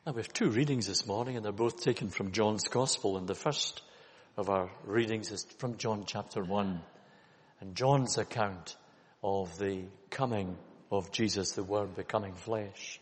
Now we have two readings this morning, and they're both taken from John's Gospel. And the first of our readings is from John chapter 1, and John's account of the coming of Jesus, the Word becoming flesh.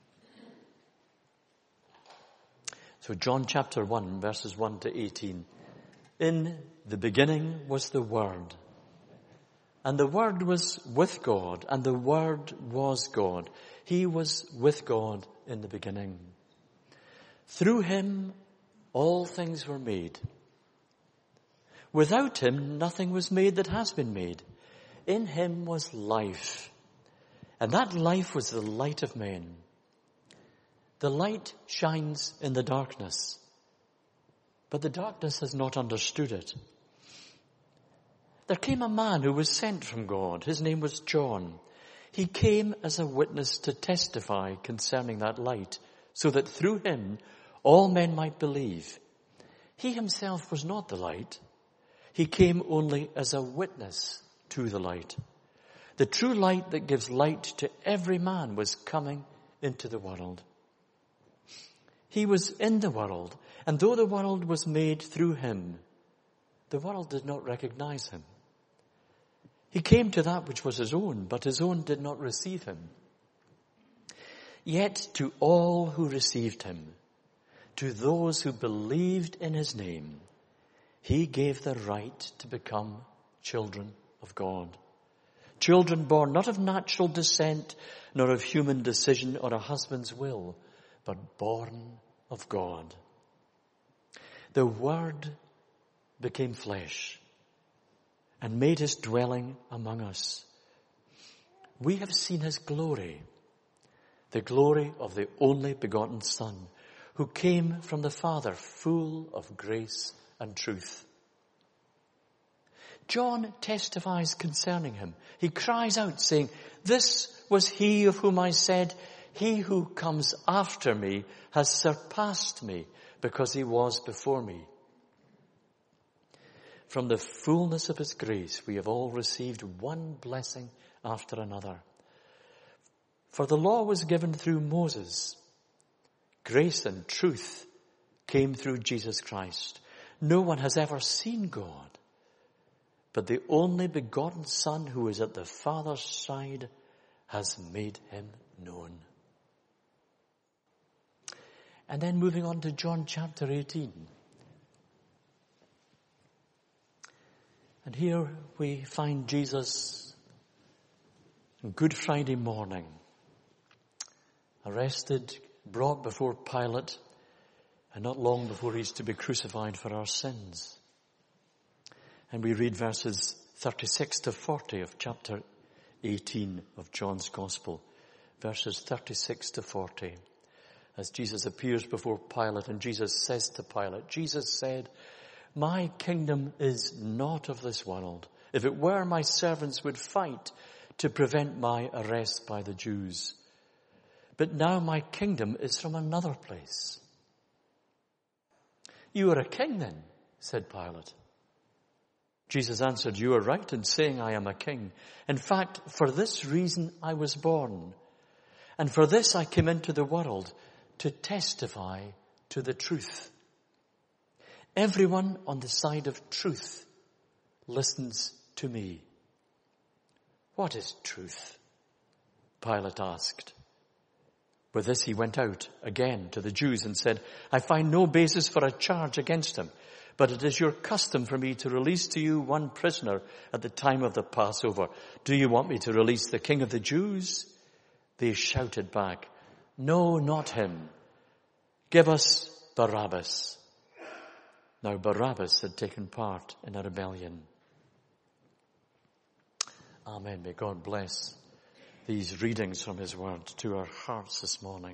So John chapter 1, verses 1 to 18. In the beginning was the Word, and the Word was with God, and the Word was God. He was with God in the beginning. Through him all things were made. Without him nothing was made that has been made. In him was life, and that life was the light of men. The light shines in the darkness, but the darkness has not understood it. There came a man who was sent from God. His name was John. He came as a witness to testify concerning that light, so that through him all men might believe. He himself was not the light. He came only as a witness to the light. The true light that gives light to every man was coming into the world. He was in the world, and though the world was made through him, the world did not recognize him. He came to that which was his own, but his own did not receive him. Yet to all who received him, to those who believed in his name, he gave the right to become children of God. Children born not of natural descent, nor of human decision or a husband's will, but born of God. The Word became flesh and made his dwelling among us. We have seen his glory, the glory of the only begotten Son, who came from the Father, full of grace and truth. John testifies concerning him. He cries out, saying, "This was he of whom I said, he who comes after me has surpassed me, because he was before me." From the fullness of his grace, we have all received one blessing after another. For the law was given through Moses. Grace and truth came through Jesus Christ. No one has ever seen God, but the only begotten Son who is at the Father's side has made him known. And then moving on to John chapter 18. And here we find Jesus on Good Friday morning, arrested, brought before Pilate, and not long before he's to be crucified for our sins. And we read verses 36 to 40 of chapter 18 of John's Gospel. Verses 36 to 40. As Jesus appears before Pilate, and Jesus says to Pilate, Jesus said, "My kingdom is not of this world. If it were, my servants would fight to prevent my arrest by the Jews. But now my kingdom is from another place." "You are a king then," said Pilate. Jesus answered, "You are right in saying I am a king. In fact, for this reason I was born, and for this I came into the world, to testify to the truth. Everyone on the side of truth listens to me." "What is truth?" Pilate asked. With this he went out again to the Jews and said, "I find no basis for a charge against him, but it is your custom for me to release to you one prisoner at the time of the Passover. Do you want me to release the King of the Jews?" They shouted back, "No, not him. Give us Barabbas." Now Barabbas had taken part in a rebellion. Amen. May God bless these readings from his word to our hearts this morning.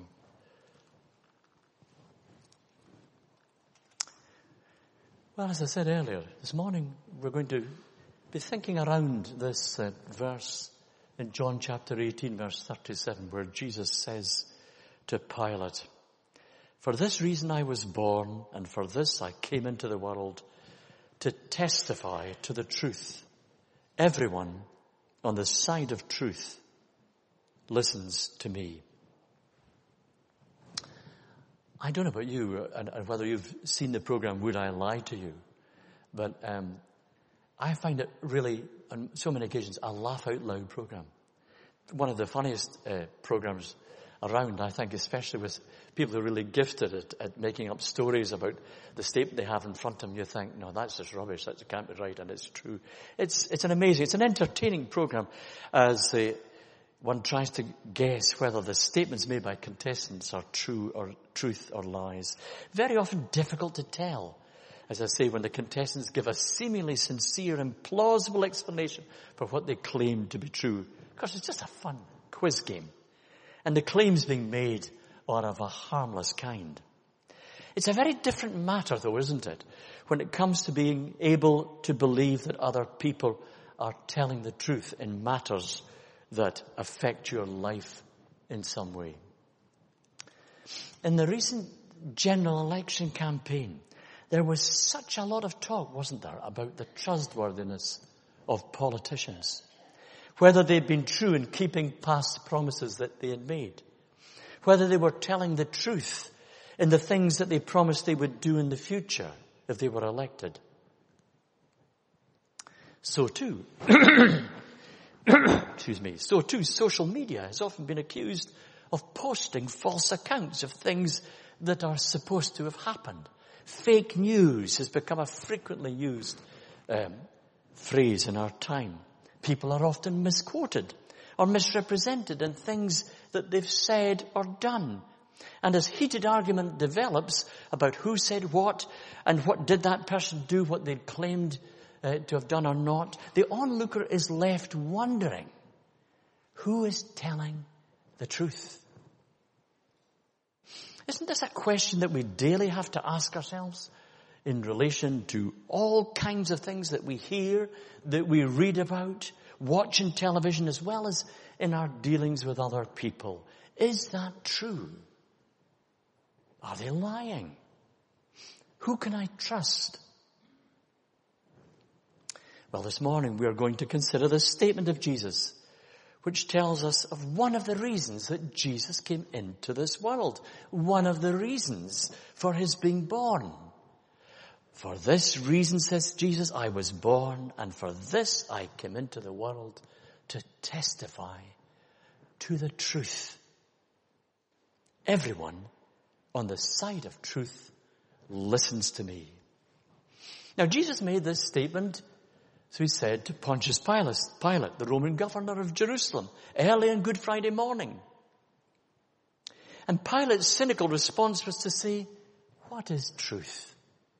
Well, as I said earlier, this morning we're going to be thinking around this verse in John chapter 18, verse 37, where Jesus says to Pilate, "For this reason I was born, and for this I came into the world, to testify to the truth. Everyone on the side of truth listens to me." I don't know about you and whether you've seen the program Would I Lie to You, but I find it really, on so many occasions, a laugh out loud program. One of the funniest programs around, I think, especially with people who are really gifted at making up stories about the statement they have in front of them. You think, no, that's just rubbish, that can't be right, and it's true. It's an entertaining program as one tries to guess whether the statements made by contestants are true or truth or lies. Very often difficult to tell, as I say, when the contestants give a seemingly sincere and plausible explanation for what they claim to be true. Of course, it's just a fun quiz game. And the claims being made are of a harmless kind. It's a very different matter, though, isn't it, when it comes to being able to believe that other people are telling the truth in matters that affect your life in some way. In the recent general election campaign, there was such a lot of talk, wasn't there, about the trustworthiness of politicians. Whether they'd been true in keeping past promises that they had made. Whether they were telling the truth in the things that they promised they would do in the future if they were elected. So too, so too, social media has often been accused of posting false accounts of things that are supposed to have happened. Fake news has become a frequently used phrase in our time. People are often misquoted or misrepresented in things that they've said or done. And as heated argument develops about who said what and what did that person do, what they'd claimed to have done or not, the onlooker is left wondering, who is telling the truth? Isn't this a question that we daily have to ask ourselves in relation to all kinds of things that we hear, that we read about, watch on television, as well as in our dealings with other people? Is that true? Are they lying? Who can I trust? Well, this morning we are going to consider the statement of Jesus, which tells us of one of the reasons that Jesus came into this world. One of the reasons for his being born. For this reason, says Jesus, I was born, and for this I came into the world, to testify to the truth. Everyone on the side of truth listens to me. Now, Jesus made this statement, so he said, to Pontius Pilate, the Roman governor of Jerusalem, early on Good Friday morning. And Pilate's cynical response was to say, what is truth?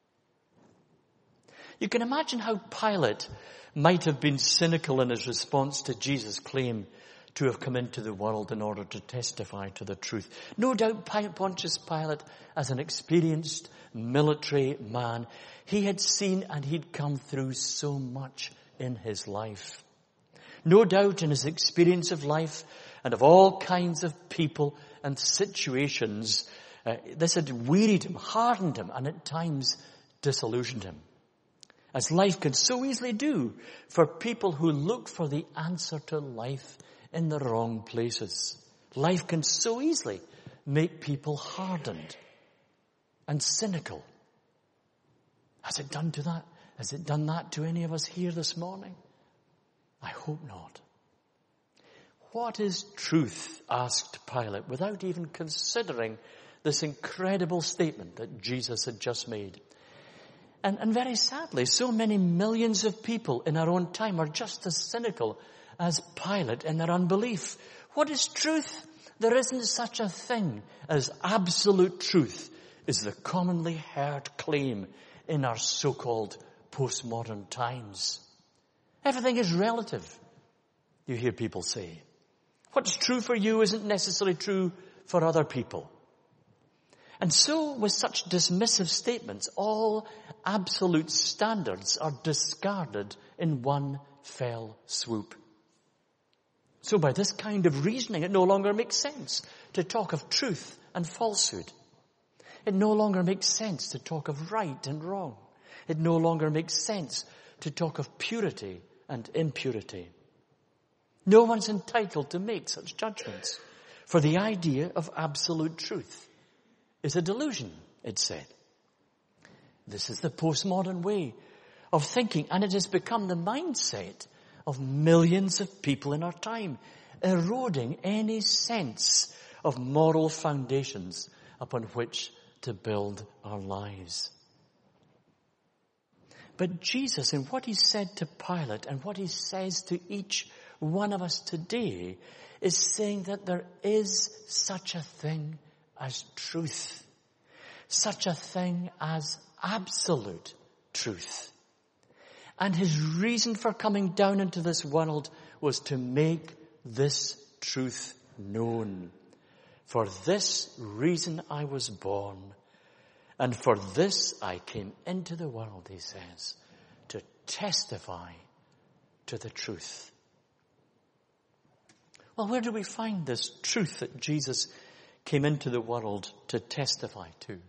You can imagine how Pilate might have been cynical in his response to Jesus' claim to have come into the world in order to testify to the truth. No doubt Pontius Pilate, as an experienced military man, he had seen and he'd come through so much in his life. No doubt in his experience of life and of all kinds of people and situations, this had wearied him, hardened him, and at times disillusioned him. As life can so easily do for people who look for the answer to life in the wrong places. Life can so easily make people hardened and cynical. Has it done that? Has it done that to any of us here this morning? I hope not. What is truth? Asked Pilate, without even considering this incredible statement that Jesus had just made. And very sadly, so many millions of people in our own time are just as cynical as Pilate in their unbelief. What is truth? There isn't such a thing as absolute truth, is the commonly heard claim in our so-called postmodern times. Everything is relative, you hear people say. What's true for you isn't necessarily true for other people. And so, with such dismissive statements, all absolute standards are discarded in one fell swoop. So by this kind of reasoning, it no longer makes sense to talk of truth and falsehood. It no longer makes sense to talk of right and wrong. It no longer makes sense to talk of purity and impurity. No one's entitled to make such judgments, for the idea of absolute truth is a delusion, it said. This is the postmodern way of thinking, and it has become the mindset of millions of people in our time, eroding any sense of moral foundations upon which to build our lives. But Jesus, in what he said to Pilate and what he says to each one of us today, is saying that there is such a thing as truth, such a thing as absolute truth. And his reason for coming down into this world was to make this truth known. For this reason I was born, and for this I came into the world, he says, to testify to the truth. Well, where do we find this truth that Jesus came into the world to testify to?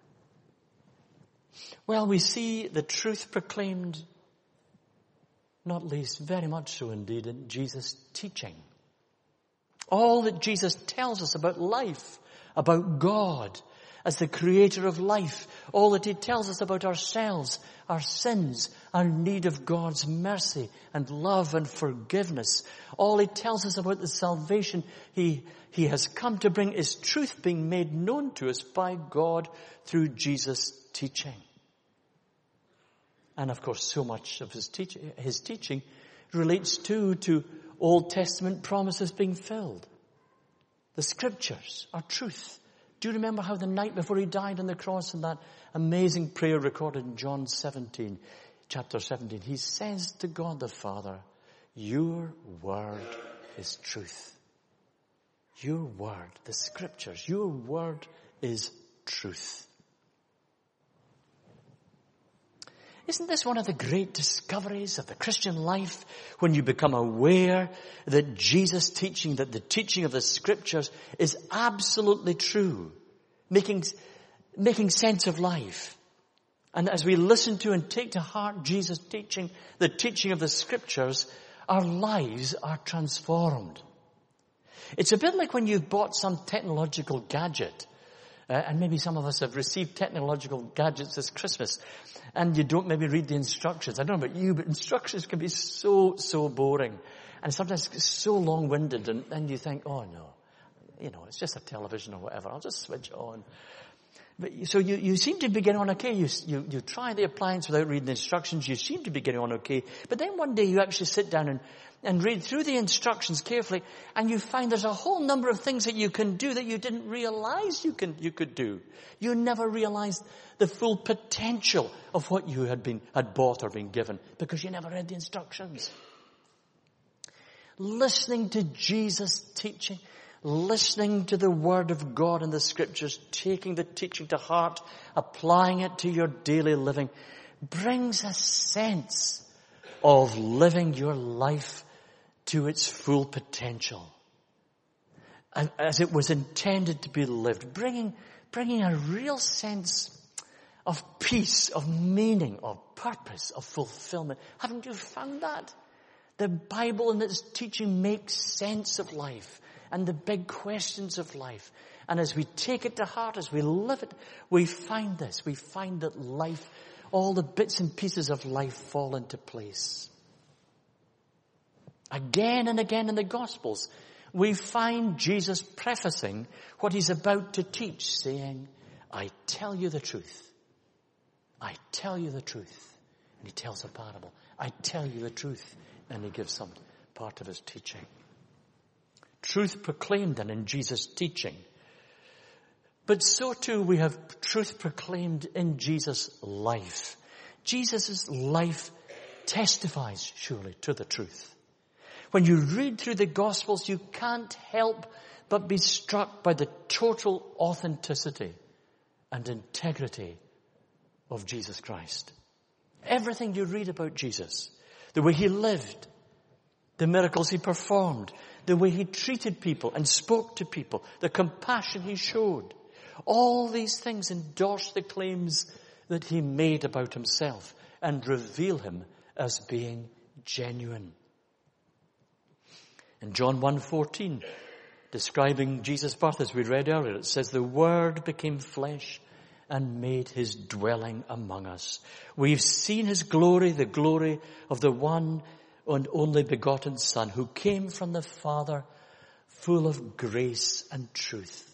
Well, we see the truth proclaimed, not least, very much so indeed, in Jesus' teaching. All that Jesus tells us about life, about God as the creator of life, all that he tells us about ourselves, our sins, our need of God's mercy and love and forgiveness, all he tells us about the salvation he has come to bring is truth being made known to us by God through Jesus' teaching. And of course, so much of his teaching relates to Old Testament promises being filled. The scriptures are truth. Do you remember how the night before he died on the cross in that amazing prayer recorded in John 17, chapter 17, he says to God the Father, your word is truth. Your word, the scriptures, your word is truth. Isn't this one of the great discoveries of the Christian life when you become aware that Jesus' teaching, that the teaching of the scriptures is absolutely true, making sense of life? And as we listen to and take to heart Jesus' teaching, the teaching of the scriptures, our lives are transformed. It's a bit like when you've bought some technological gadget. And maybe some of us have received technological gadgets this Christmas, and you don't maybe read the instructions. I don't know about you, but instructions can be so boring, and sometimes so long-winded, and then you think, oh no, it's just a television or whatever, I'll just switch it on. But, so you seem to be getting on okay. You try the appliance without reading the instructions, you seem to be getting on okay, but then one day you actually sit down and read through the instructions carefully, and you find there's a whole number of things that you can do that you didn't realize you could do. You never realized the full potential of what you had bought or been given because you never read the instructions. Listening to Jesus' teaching, listening to the word of God in the scriptures, taking the teaching to heart, applying it to your daily living, brings a sense of living your life to its full potential, and as it was intended to be lived, bringing a real sense of peace, of meaning, of purpose, of fulfillment. Haven't you found that? The Bible and its teaching makes sense of life and the big questions of life. And as we take it to heart, as we live it, we find this. We find that life, all the bits and pieces of life fall into place. Again and again in the Gospels, we find Jesus prefacing what he's about to teach, saying, I tell you the truth. I tell you the truth. And he tells a parable. I tell you the truth. And he gives some part of his teaching. Truth proclaimed then in Jesus' teaching. But so too we have truth proclaimed in Jesus' life. Jesus' life testifies surely to the truth. When you read through the Gospels, you can't help but be struck by the total authenticity and integrity of Jesus Christ. Everything you read about Jesus, the way he lived, the miracles he performed, the way he treated people and spoke to people, the compassion he showed, all these things endorse the claims that he made about himself and reveal him as being genuine. In John 1:14, describing Jesus' birth, as we read earlier, it says, the Word became flesh and made his dwelling among us. We've seen his glory, the glory of the one and only begotten Son, who came from the Father, full of grace and truth.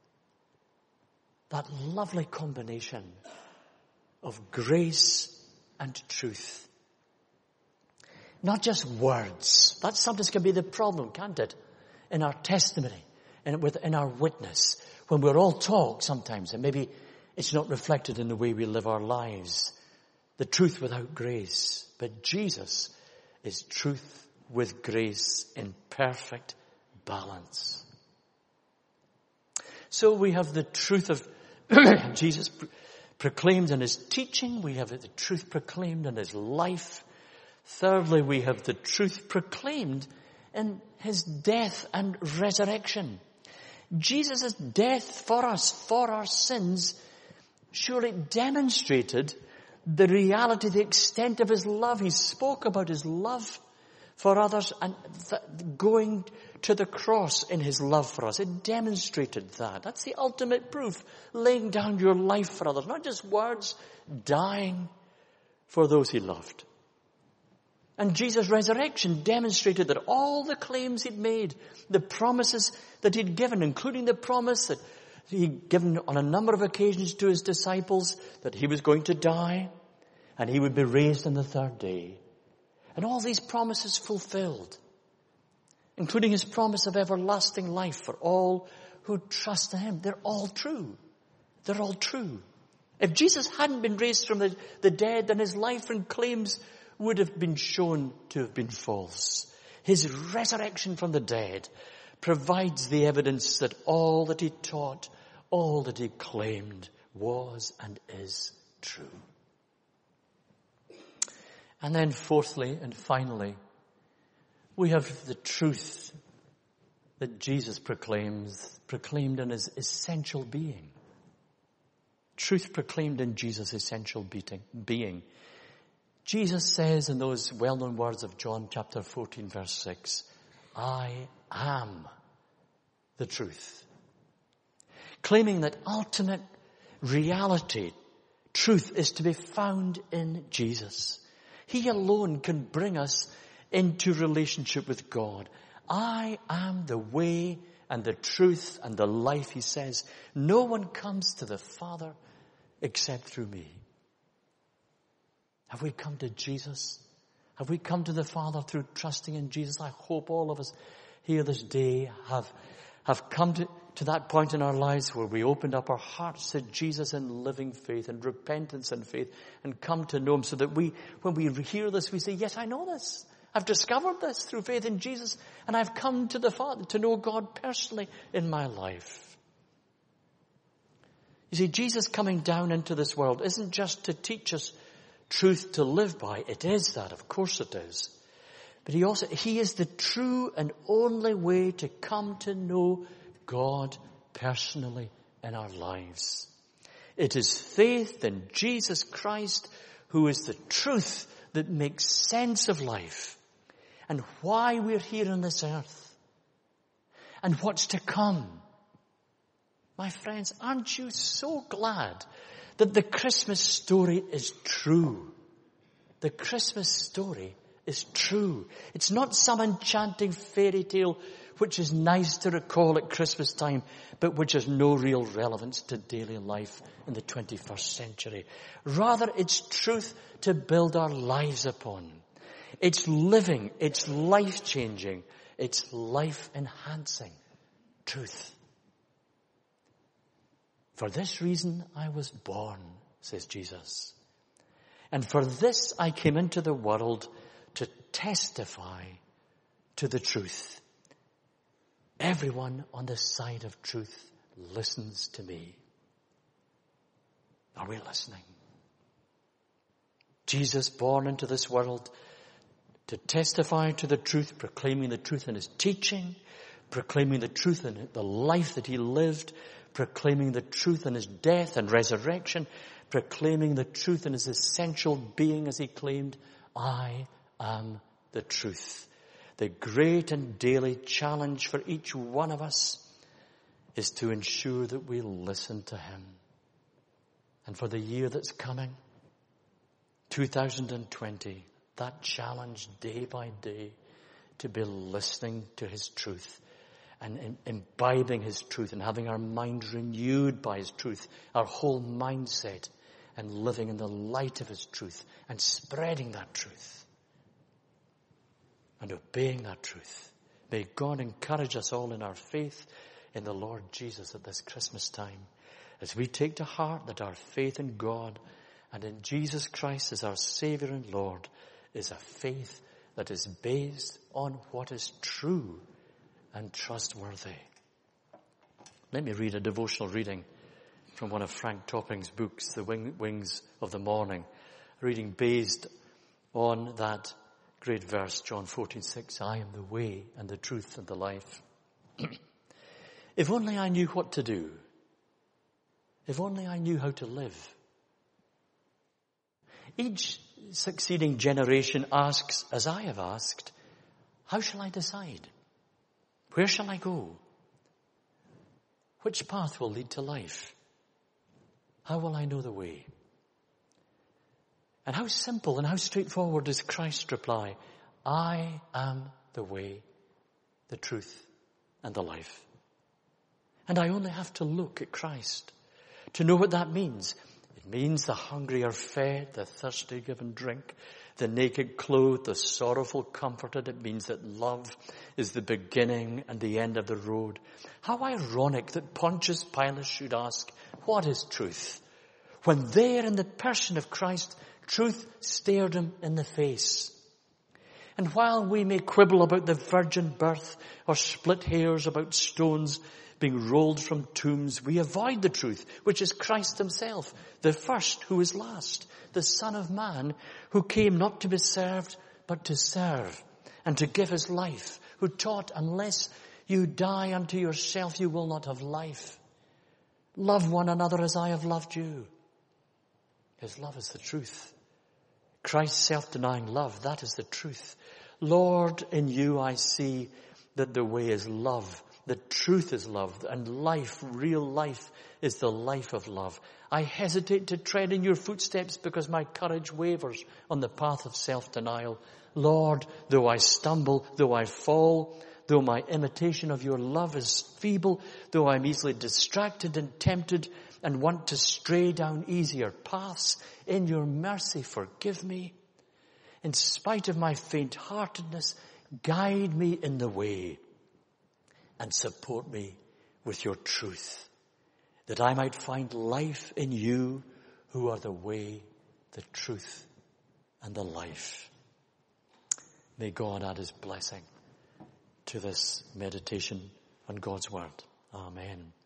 That lovely combination of grace and truth. Not just words. That sometimes can be the problem, can't it? In our testimony, in our witness. When we're all talk sometimes, and maybe it's not reflected in the way we live our lives. The truth without grace. But Jesus is truth with grace in perfect balance. So we have the truth of Jesus proclaimed in his teaching. We have the truth proclaimed in his life. Thirdly, we have the truth proclaimed in his death and resurrection. Jesus' death for us, for our sins, surely demonstrated the reality, the extent of his love. He spoke about his love for others and going to the cross in his love for us. It demonstrated that. That's the ultimate proof. Laying down your life for others. Not just words, dying for those he loved. And Jesus' resurrection demonstrated that all the claims he'd made, the promises that he'd given, including the promise that he'd given on a number of occasions to his disciples, that he was going to die and he would be raised on the third day. And all these promises fulfilled, including his promise of everlasting life for all who trust in him. They're all true. They're all true. If Jesus hadn't been raised from the dead, then his life and claims would have been shown to have been false. His resurrection from the dead provides the evidence that all that he taught, all that he claimed was and is true. And then fourthly and finally, we have the truth that Jesus proclaimed in his essential being. Truth proclaimed in Jesus' essential being. Jesus says in those well-known words of John chapter 14 verse 6, I am the truth. Claiming that ultimate reality, truth, is to be found in Jesus. He alone can bring us into relationship with God. I am the way and the truth and the life, he says. No one comes to the Father except through me. Have we come to Jesus? Have we come to the Father through trusting in Jesus? I hope all of us here this day have come to that point in our lives where we opened up our hearts to Jesus in living faith and repentance and faith and come to know him, so that when we hear this, we say, yes, I know this. I've discovered this through faith in Jesus, and I've come to the Father to know God personally in my life. You see, Jesus coming down into this world isn't just to teach us truth to live by. It is that, of course it is. But he is the true and only way to come to know God personally in our lives. It is faith in Jesus Christ, who is the truth that makes sense of life and why we're here on this earth and what's to come. My friends, aren't you so glad that the Christmas story is true? The Christmas story is true. It's not some enchanting fairy tale which is nice to recall at Christmas time, but which has no real relevance to daily life in the 21st century. Rather, it's truth to build our lives upon. It's living, it's life-changing, it's life-enhancing truth. For this reason I was born, says Jesus. And for this I came into the world, to testify to the truth. Everyone on the side of truth listens to me. Are we listening? Jesus born into this world to testify to the truth, proclaiming the truth in his teaching, proclaiming the truth in the life that he lived, proclaiming the truth in his death and resurrection, proclaiming the truth in his essential being as he claimed, I am the truth. the great and daily challenge for each one of us is to ensure that we listen to him. And for the year that's coming, 2020, that challenge day by day to be listening to his truth and imbibing his truth and having our minds renewed by his truth, our whole mindset, and living in the light of his truth and spreading that truth and obeying that truth. May God encourage us all in our faith in the Lord Jesus at this Christmas time as we take to heart that our faith in God and in Jesus Christ as our Savior and Lord is a faith that is based on what is true and trustworthy. Let me read a devotional reading from one of Frank Topping's books, The Wings of the Morning, a reading based on that great verse, John 14:6, I am the way and the truth and the life. If only I knew what to do. If only I knew how to live. Each succeeding generation asks, as I have asked, how shall I decide? Where shall I go? Which path will lead to life? How will I know the way? And how simple and how straightforward is Christ's reply? I am the way, the truth, and the life. And I only have to look at Christ to know what that means. It means the hungry are fed, the thirsty given drink, the naked clothed, the sorrowful comforted. It means that love is the beginning and the end of the road. How ironic that Pontius Pilate should ask, what is truth? When there in the person of Christ, truth stared him in the face. And while we may quibble about the virgin birth or split hairs about stones being rolled from tombs, we avoid the truth, which is Christ himself, the first who is last, the Son of Man, who came not to be served, but to serve, and to give his life, who taught, unless you die unto yourself, you will not have life. Love one another as I have loved you. His love is the truth. Christ's self-denying love, that is the truth. Lord, in you I see that the way is love. The truth is love, and life, real life, is the life of love. I hesitate to tread in your footsteps because my courage wavers on the path of self-denial. Lord, though I stumble, though I fall, though my imitation of your love is feeble, though I'm easily distracted and tempted and want to stray down easier paths, in your mercy forgive me. In spite of my faint-heartedness, guide me in the way and support me with your truth, that I might find life in you who are the way, the truth, and the life. May God add his blessing to this meditation on God's word. Amen.